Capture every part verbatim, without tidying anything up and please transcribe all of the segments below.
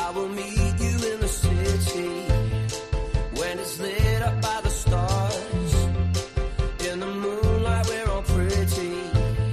I will meet you in the city when it's lit up by the stars. In the moonlight we're all pretty,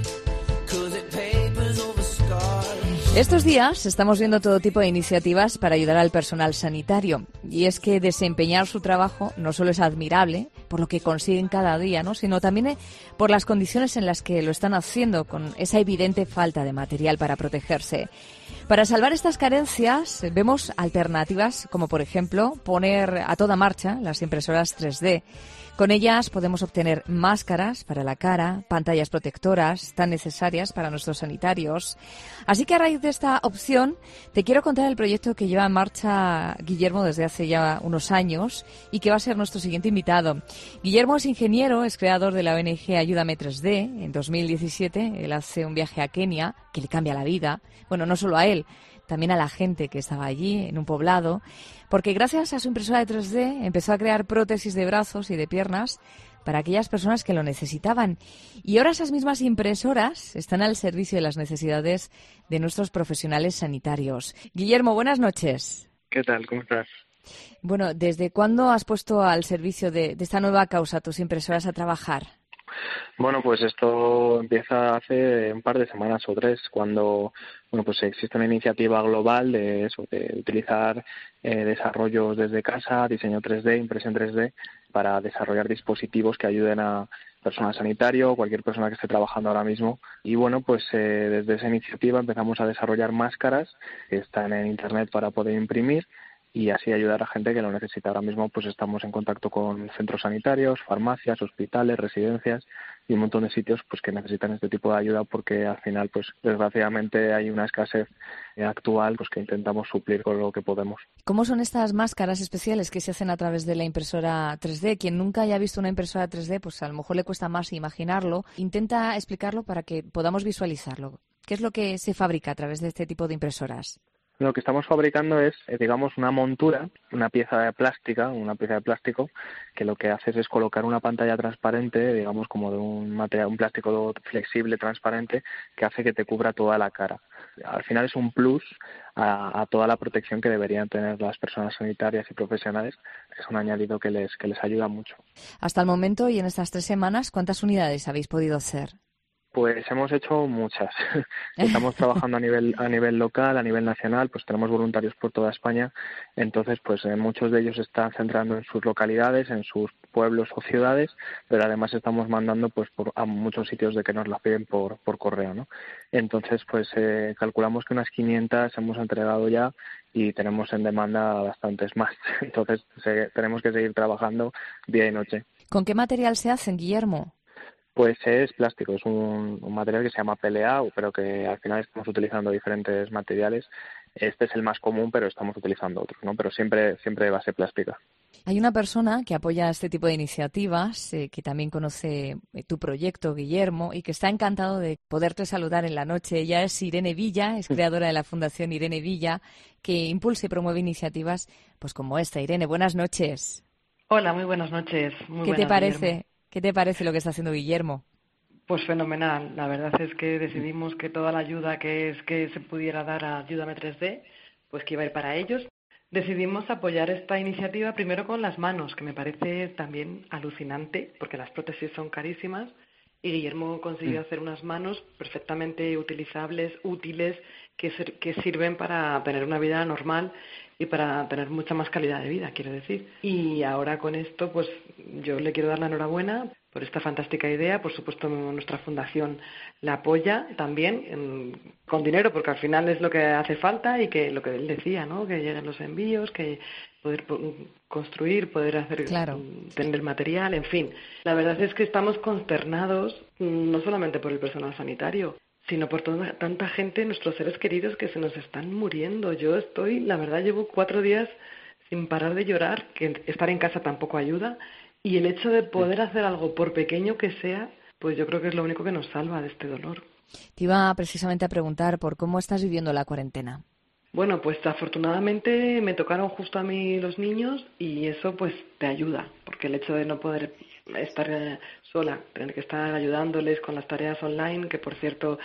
'cause it papers over scars. Estos días estamos viendo todo tipo de iniciativas para ayudar al personal sanitario. Y es que desempeñar su trabajo no solo es admirable por lo que consiguen cada día, ¿no?, sino también eh, por las condiciones en las que lo están haciendo, con esa evidente falta de material para protegerse. Para salvar estas carencias eh, vemos alternativas como, por ejemplo, poner a toda marcha las impresoras tres D. Con ellas podemos obtener máscaras para la cara, pantallas protectoras tan necesarias para nuestros sanitarios. Así que a raíz de esta opción te quiero contar el proyecto que lleva en marcha Guillermo desde hace ya unos años y que va a ser nuestro siguiente invitado. Guillermo es ingeniero, es creador de la O N G Ayúdame tres D. En dos mil diecisiete él hace un viaje a Kenia que le cambia la vida. Bueno, no solo a él, también a la gente que estaba allí, en un poblado, porque gracias a su impresora de tres D empezó a crear prótesis de brazos y de piernas para aquellas personas que lo necesitaban. Y ahora esas mismas impresoras están al servicio de las necesidades de nuestros profesionales sanitarios. Guillermo, buenas noches. ¿Qué tal? ¿Cómo estás? Bueno, ¿desde cuándo has puesto al servicio de, de esta nueva causa tus impresoras a trabajar? Bueno, pues esto empieza hace un par de semanas o tres, cuando bueno, pues existe una iniciativa global de eso, de utilizar eh, desarrollos desde casa, diseño tres D, impresión tres D, para desarrollar dispositivos que ayuden a personal sanitario o cualquier persona que esté trabajando ahora mismo. Y bueno, pues eh, desde esa iniciativa empezamos a desarrollar máscaras que están en Internet para poder imprimir y así ayudar a gente que lo necesita. Ahora mismo pues estamos en contacto con centros sanitarios, farmacias, hospitales, residencias y un montón de sitios pues que necesitan este tipo de ayuda, porque al final pues desgraciadamente hay una escasez actual pues que intentamos suplir con lo que podemos. ¿Cómo son estas máscaras especiales que se hacen a través de la impresora tres D? Quien nunca haya visto una impresora tres D, pues a lo mejor le cuesta más imaginarlo. Intenta explicarlo para que podamos visualizarlo. ¿Qué es lo que se fabrica a través de este tipo de impresoras? Lo que estamos fabricando es, digamos, una montura, una pieza de plástica, una pieza de plástico, que lo que haces es colocar una pantalla transparente, digamos, como de un material, un plástico flexible, transparente, que hace que te cubra toda la cara. Al final es un plus a, a toda la protección que deberían tener las personas sanitarias y profesionales. Es un añadido que les, que les ayuda mucho. Hasta el momento y en estas tres semanas, ¿cuántas unidades habéis podido hacer? Pues hemos hecho muchas. Estamos trabajando a nivel a nivel local, a nivel nacional, pues tenemos voluntarios por toda España. Entonces, pues eh, muchos de ellos se están centrando en sus localidades, en sus pueblos o ciudades, pero además estamos mandando pues por a muchos sitios de que nos las piden por por correo, ¿no? Entonces, pues eh, calculamos que unas quinientas hemos entregado ya y tenemos en demanda bastantes más. Entonces, se, tenemos que seguir trabajando día y noche. ¿Con qué material se hacen, Guillermo? Pues es plástico, es un, un material que se llama P L A, pero que al final estamos utilizando diferentes materiales. Este es el más común, pero estamos utilizando otros, ¿no? Pero siempre siempre de base plástica. Hay una persona que apoya este tipo de iniciativas, eh, que también conoce eh, tu proyecto, Guillermo, y que está encantado de poderte saludar en la noche. Ella es Irene Villa, es creadora de la Fundación Irene Villa, que impulsa y promueve iniciativas pues como esta. Irene, buenas noches. Hola, muy buenas noches. Muy ¿Qué buenas, te parece? Guillermo. ¿Qué te parece lo que está haciendo Guillermo? Pues fenomenal. La verdad es que decidimos que toda la ayuda que es que se pudiera dar a Ayúdame tres D, pues que iba a ir para ellos. Decidimos apoyar esta iniciativa primero con las manos, que me parece también alucinante, porque las prótesis son carísimas, y Guillermo consiguió hacer unas manos perfectamente utilizables, útiles, que, que sirven para tener una vida normal y para tener mucha más calidad de vida, quiero decir. Y ahora con esto, pues yo le quiero dar la enhorabuena por esta fantástica idea. Por supuesto, nuestra fundación la apoya también en, con dinero, porque al final es lo que hace falta y que lo que él decía, ¿no? Que lleguen los envíos, que poder construir, poder hacer, claro, tener material, en fin. La verdad es que estamos consternados, no solamente por el personal sanitario, sino por toda tanta gente, nuestros seres queridos que se nos están muriendo. Yo estoy, la verdad, llevo cuatro días sin parar de llorar, que estar en casa tampoco ayuda, y el hecho de poder hacer algo, por pequeño que sea, pues yo creo que es lo único que nos salva de este dolor. Te iba precisamente a preguntar por cómo estás viviendo la cuarentena. Bueno, pues afortunadamente me tocaron justo a mí los niños y eso pues te ayuda, porque el hecho de no poder estar sola, tener que estar ayudándoles con las tareas online, que por cierto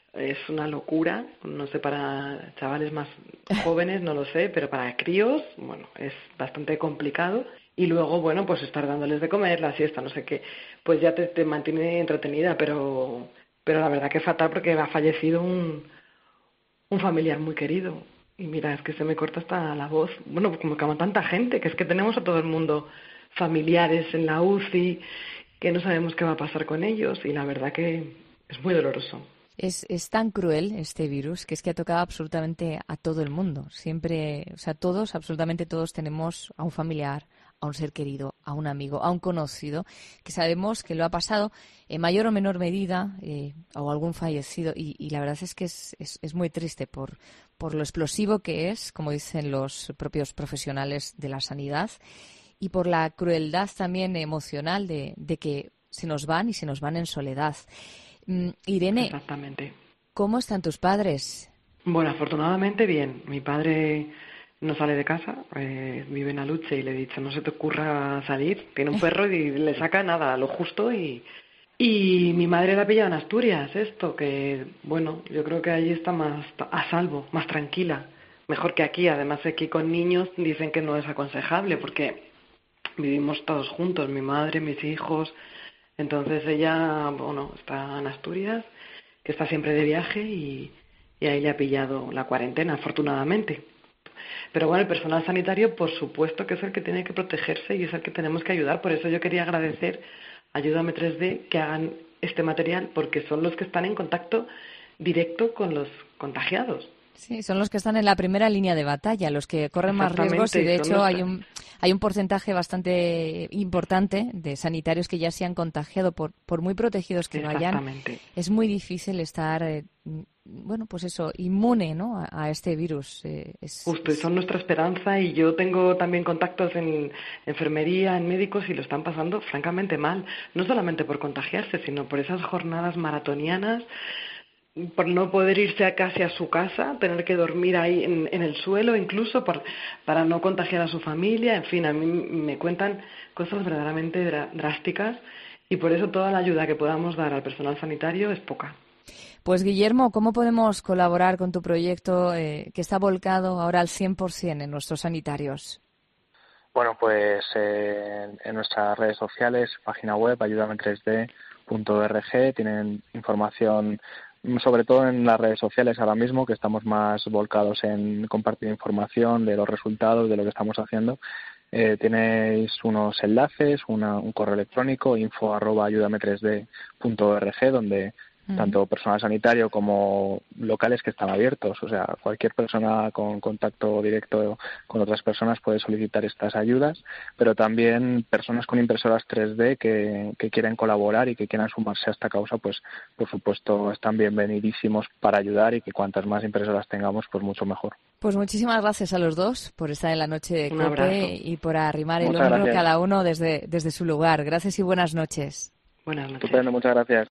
es una locura, no sé, para chavales más jóvenes, no lo sé, pero para críos, bueno, es bastante complicado. Y luego, bueno, pues estar dándoles de comer, la siesta, no sé qué, pues ya te, te mantiene entretenida, pero, pero la verdad que es fatal porque ha fallecido un, un familiar muy querido. Y mira, es que se me corta hasta la voz. Bueno, como, como tanta gente, que es que tenemos a todo el mundo familiares en la U C I, que no sabemos qué va a pasar con ellos, y la verdad que es muy doloroso. Es, es tan cruel este virus que es que ha tocado absolutamente a todo el mundo. Siempre, o sea, todos, absolutamente todos tenemos a un familiar, a un ser querido, a un amigo, a un conocido, que sabemos que lo ha pasado en mayor o menor medida, eh, o algún fallecido. Y, y la verdad es que es, es, es muy triste por, por lo explosivo que es, como dicen los propios profesionales de la sanidad, y por la crueldad también emocional de, de que se nos van y se nos van en soledad. Mm, Irene, Exactamente. ¿cómo están tus padres? Bueno, afortunadamente bien. Mi padre no sale de casa, eh, vive en Aluche y le he dicho, no se te ocurra salir. Tiene un perro y le saca nada, lo justo. Y, y mi madre la ha pillado en Asturias, esto, que bueno, yo creo que allí está más a salvo, más tranquila. Mejor que aquí. Además, aquí con niños dicen que no es aconsejable porque vivimos todos juntos, mi madre, mis hijos. Entonces ella, bueno, está en Asturias, que está siempre de viaje y, y ahí le ha pillado la cuarentena, afortunadamente. Pero bueno, el personal sanitario, por supuesto que es el que tiene que protegerse y es el que tenemos que ayudar. Por eso yo quería agradecer a Ayúdame tres D que hagan este material, porque son los que están en contacto directo con los contagiados. Sí, son los que están en la primera línea de batalla, los que corren más riesgos y de hecho hay un hay un porcentaje bastante importante de sanitarios que ya se han contagiado por por muy protegidos que vayan. Es muy difícil estar eh, bueno, pues eso, inmune, ¿no? a, a este virus. Eh, es, Justo, y es... son nuestra esperanza, y yo tengo también contactos en enfermería, en médicos, y lo están pasando francamente mal, no solamente por contagiarse, sino por esas jornadas maratonianas, por no poder irse a casi a su casa, tener que dormir ahí en, en el suelo, incluso por, para no contagiar a su familia. En fin, a mí me cuentan cosas verdaderamente dra- drásticas, y por eso toda la ayuda que podamos dar al personal sanitario es poca. Pues Guillermo, ¿cómo podemos colaborar con tu proyecto eh, que está volcado ahora al cien por ciento en nuestros sanitarios? Bueno, pues eh, en nuestras redes sociales, página web, ayúdame tres D punto org, tienen información sobre todo en las redes sociales ahora mismo, que estamos más volcados en compartir información de los resultados, de lo que estamos haciendo. Eh, tenéis unos enlaces, una, un correo electrónico, info arroba ayúdame tres D punto org, donde uh-huh. tanto personal sanitario como locales que están abiertos, o sea, cualquier persona con contacto directo con otras personas puede solicitar estas ayudas, pero también personas con impresoras tres D que, que quieren colaborar y que quieran sumarse a esta causa, pues por supuesto están bienvenidísimos para ayudar, y que cuantas más impresoras tengamos, pues mucho mejor. Pues muchísimas gracias a los dos por estar en la noche de Un COPE abrazo. Y por arrimar Muchas el hombro gracias. cada uno desde, desde su lugar. Gracias y buenas noches. Buenas noches. Estupendo, muchas gracias.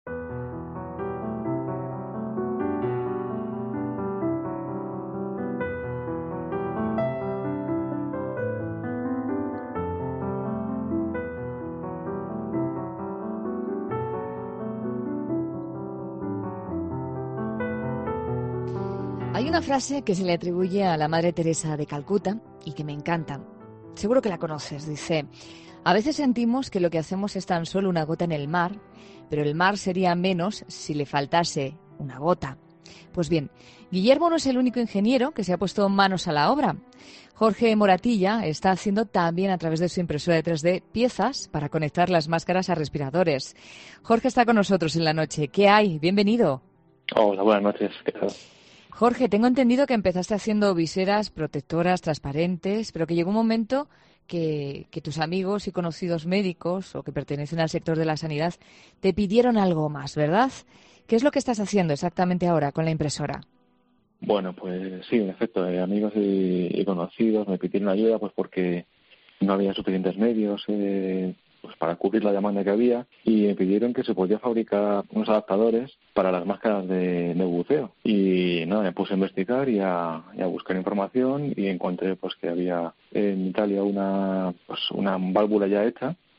Hay una frase que se le atribuye a la Madre Teresa de Calcuta y que me encanta. Seguro que la conoces. Dice: a veces sentimos que lo que hacemos es tan solo una gota en el mar, pero el mar sería menos si le faltase una gota. Pues bien, Guillermo no es el único ingeniero que se ha puesto manos a la obra. Jorge Moratilla está haciendo también a través de su impresora de tres D piezas para conectar las máscaras a respiradores. Jorge está con nosotros en la noche. ¿Qué hay? Bienvenido. Hola, buenas noches. ¿Qué tal? Jorge, tengo entendido que empezaste haciendo viseras protectoras transparentes, pero que llegó un momento que, que tus amigos y conocidos médicos o que pertenecen al sector de la sanidad te pidieron algo más, ¿verdad? ¿Qué es lo que estás haciendo exactamente ahora con la impresora? Bueno, pues sí, en efecto, eh, amigos y, y conocidos me pidieron ayuda pues porque no había suficientes medios eh, pues para cubrir la demanda que había, y me pidieron que se podía fabricar unos adaptadores para las máscaras de, de buceo. Y nada, me puse a investigar y a, y a buscar información, y encontré pues que había en Italia una pues una válvula ya hecha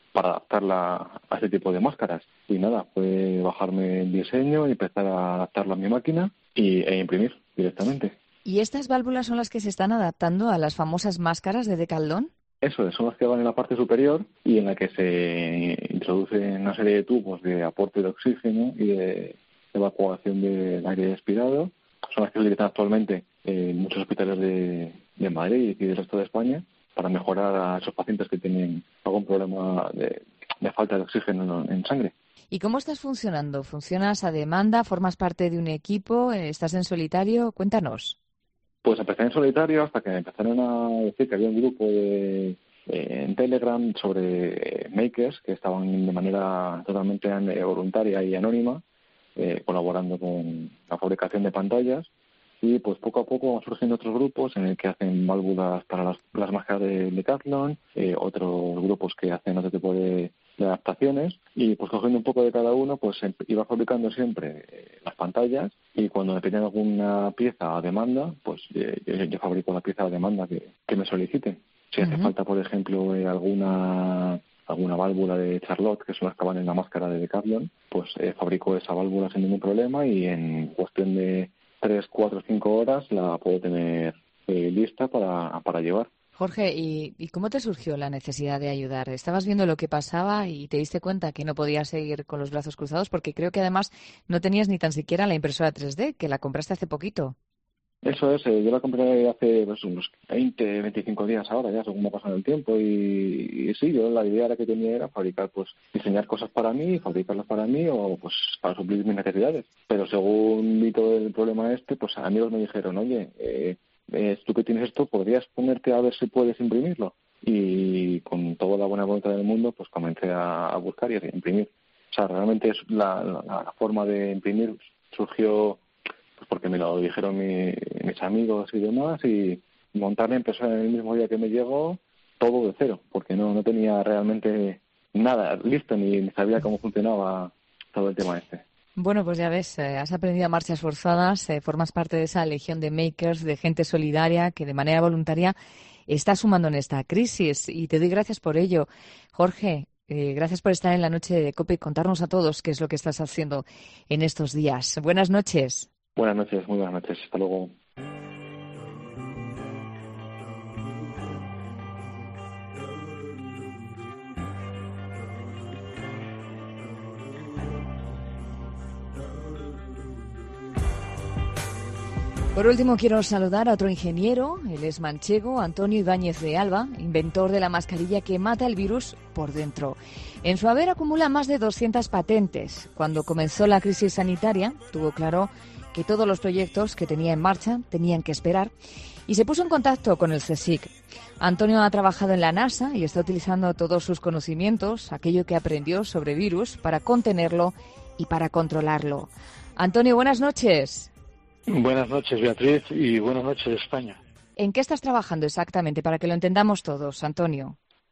para adaptarla a ese tipo de máscaras. Y nada, fue bajarme el diseño y empezar a adaptarlo a mi máquina y, e imprimir directamente. ¿Y estas válvulas son las que se están adaptando a las famosas máscaras de Decathlon? Eso es, son las que van en la parte superior y en la que se introduce una serie de tubos de aporte de oxígeno y de evacuación del aire expirado. Son las que se utilizan actualmente en muchos hospitales de, de Madrid y del resto de España para mejorar a esos pacientes que tienen algún problema de, de falta de oxígeno en, en sangre. ¿Y cómo estás funcionando? ¿Funcionas a demanda? ¿Formas parte de un equipo? ¿Estás en solitario? Cuéntanos. Pues empecé en solitario hasta que empezaron a decir que había un grupo de, eh, en Telegram sobre eh, makers que estaban de manera totalmente voluntaria y anónima eh, colaborando con la fabricación de pantallas. Y pues poco a poco van surgiendo otros grupos en el que hacen válvulas para las, las máscaras de Decathlon, eh, otros grupos que hacen otro tipo de, de adaptaciones, y pues cogiendo un poco de cada uno, pues iba fabricando siempre eh, las pantallas, y cuando me piden alguna pieza a demanda, pues eh, yo, yo fabrico la pieza a demanda que, que me soliciten. Si hace uh-huh. falta, por ejemplo, eh, alguna alguna válvula de Charlotte, que son las que van en la máscara de Decathlon, pues eh, fabrico esa válvula sin ningún problema y en cuestión de tres, cuatro, cinco horas la puedo tener eh, lista para, para llevar. Jorge, ¿y, ¿y cómo te surgió la necesidad de ayudar? ¿Estabas viendo lo que pasaba y te diste cuenta que no podías seguir con los brazos cruzados? Porque creo que además no tenías ni tan siquiera la impresora tres D, que la compraste hace poquito. Eso es, eh, yo la compré hace pues, unos veinte, veinticinco días ahora ya, según me ha pasado el tiempo, y, y sí, yo la idea que tenía era fabricar, pues, diseñar cosas para mí, fabricarlas para mí o pues para suplir mis necesidades. Pero según vi todo el problema este, pues amigos me dijeron, oye, eh, eh, tú que tienes esto, ¿podrías ponerte a ver si puedes imprimirlo? Y con toda la buena voluntad del mundo, pues comencé a, a buscar y a imprimir. O sea, realmente es la, la, la forma de imprimir surgió pues porque me lo dijeron mi, mis amigos y demás, y montarme empezó en el mismo día que me llegó, todo de cero, porque no no tenía realmente nada listo, ni, ni sabía cómo funcionaba todo el tema este. Bueno, pues ya ves, eh, has aprendido a marchas forzadas, eh, formas parte de esa legión de makers, de gente solidaria que de manera voluntaria está sumando en esta crisis, y te doy gracias por ello. Jorge, eh, gracias por estar en la noche de COPE y contarnos a todos qué es lo que estás haciendo en estos días. Buenas noches. Buenas noches, muy buenas noches. Hasta luego. Por último, quiero saludar a otro ingeniero, él es manchego, Antonio Ibáñez de Alba, inventor de la mascarilla que mata el virus por dentro. En su haber acumula más de doscientas patentes. Cuando comenzó la crisis sanitaria, tuvo claro que todos los proyectos que tenía en marcha tenían que esperar y se puso en contacto con el CSIC. Antonio ha trabajado en la NASA y está utilizando todos sus conocimientos, aquello que aprendió sobre virus, para contenerlo y para controlarlo. Antonio, buenas noches. Buenas noches, Beatriz, y buenas noches, España. ¿En qué estás trabajando exactamente, para que lo entendamos todos, Antonio?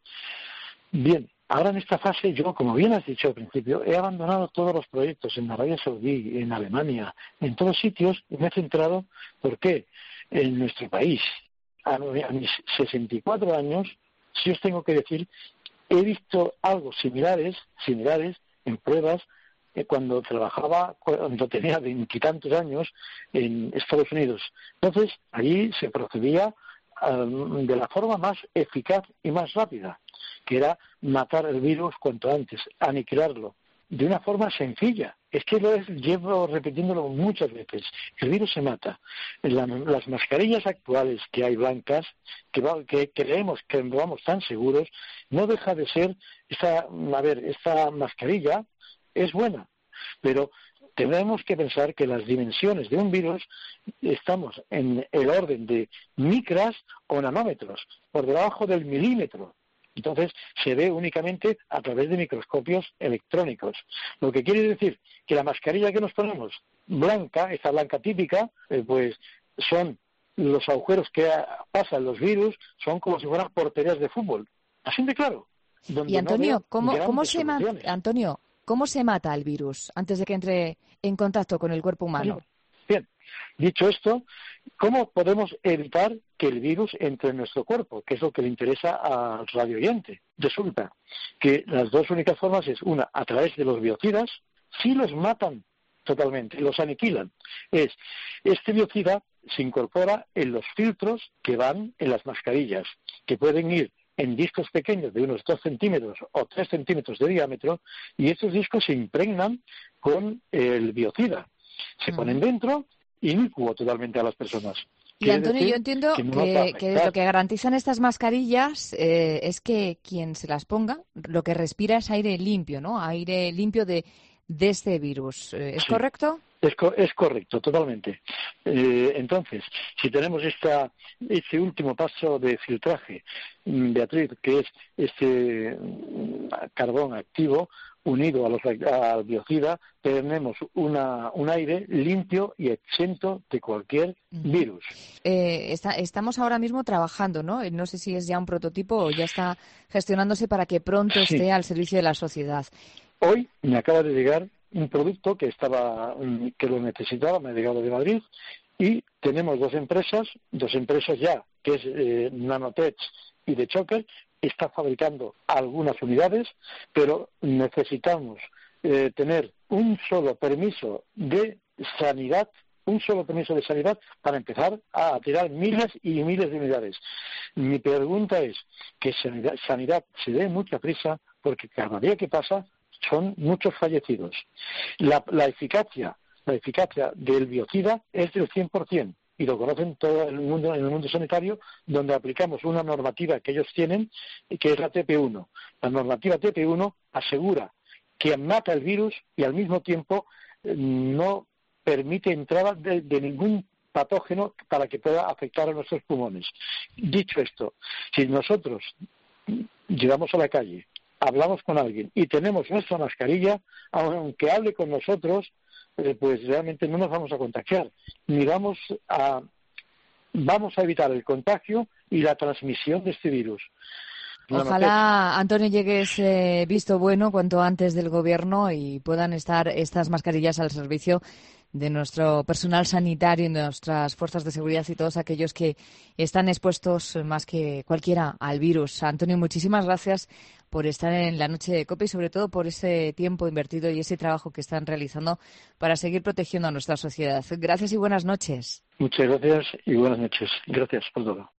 Bien, ahora en esta fase yo, como bien has dicho al principio, he abandonado todos los proyectos en Arabia Saudí, en Alemania, en todos sitios, y me he centrado, ¿por qué? En nuestro país. A mis sesenta y cuatro años, si os tengo que decir, he visto algo similares, similares en pruebas, cuando trabajaba, cuando tenía veintitantos años en Estados Unidos. Entonces, allí se procedía um, de la forma más eficaz y más rápida, que era matar el virus cuanto antes, aniquilarlo, de una forma sencilla. Es que lo es, llevo repitiéndolo muchas veces. El virus se mata. La, las mascarillas actuales que hay blancas, que, va, que creemos que vamos tan seguros, no deja de ser, esta, a ver, esta mascarilla es buena, pero tenemos que pensar que las dimensiones de un virus estamos en el orden de micras o nanómetros, por debajo del milímetro. Entonces se ve únicamente a través de microscopios electrónicos. Lo que quiere decir que la mascarilla que nos ponemos, blanca, esta blanca típica, eh, pues son los agujeros que pasan los virus, son como si fueran porterías de fútbol. Así de claro. Y Antonio, no ¿cómo, ¿cómo se mata? Antonio, ¿cómo se mata el virus antes de que entre en contacto con el cuerpo humano? Bien, Dicho esto, ¿cómo podemos evitar que el virus entre en nuestro cuerpo? Que es lo que le interesa al radio oyente. Resulta que las dos únicas formas es, una, a través de los biocidas, si los matan totalmente, los aniquilan. Es, este biocida se incorpora en los filtros que van en las mascarillas, que pueden ir en discos pequeños de unos dos centímetros o tres centímetros de diámetro, y estos discos se impregnan con el biocida. Se uh-huh. ponen dentro, inicuo totalmente a las personas. Y Antonio, yo entiendo que, que, que lo que garantizan estas mascarillas eh, es que quien se las ponga, lo que respira es aire limpio, ¿no? Aire limpio de, de este virus. ¿Es sí. correcto? Es, co- es correcto, totalmente. Eh, entonces, si tenemos esta, este último paso de filtraje, Beatriz, que es este carbón activo unido a los, al biocida, tenemos una, un aire limpio y exento de cualquier virus. Eh, está, estamos ahora mismo trabajando, ¿no? No sé si es ya un prototipo o ya está gestionándose para que pronto sí. esté al servicio de la sociedad. Hoy me acaba de llegar un producto que estaba que lo necesitaba, me ha llegado de Madrid, y tenemos dos empresas, dos empresas ya, que es eh, Nanotech y de Choker, está fabricando algunas unidades, pero necesitamos eh, tener un solo permiso de sanidad, un solo permiso de sanidad para empezar a tirar miles y miles de unidades. Mi pregunta es que sanidad, sanidad se dé mucha prisa, porque cada día que pasa son muchos fallecidos. La, la eficacia, la eficacia del biocida es del cien por ciento. Y lo conocen todo el mundo, en el mundo sanitario, donde aplicamos una normativa que ellos tienen, que es la T P uno. La normativa T P uno asegura que mata el virus y al mismo tiempo eh, no permite entrada de, de ningún patógeno para que pueda afectar a nuestros pulmones. Dicho esto, si nosotros llegamos a la calle, hablamos con alguien y tenemos nuestra mascarilla, aunque hable con nosotros, eh, pues realmente no nos vamos a contagiar, ni vamos a vamos a evitar el contagio y la transmisión de este virus. Ojalá, Antonio, llegue ese visto bueno cuanto antes del Gobierno y puedan estar estas mascarillas al servicio de nuestro personal sanitario y de nuestras fuerzas de seguridad y todos aquellos que están expuestos más que cualquiera al virus. Antonio, muchísimas gracias por estar en la noche de COPE y sobre todo por ese tiempo invertido y ese trabajo que están realizando para seguir protegiendo a nuestra sociedad. Gracias y buenas noches. Muchas gracias y buenas noches. Gracias por todo.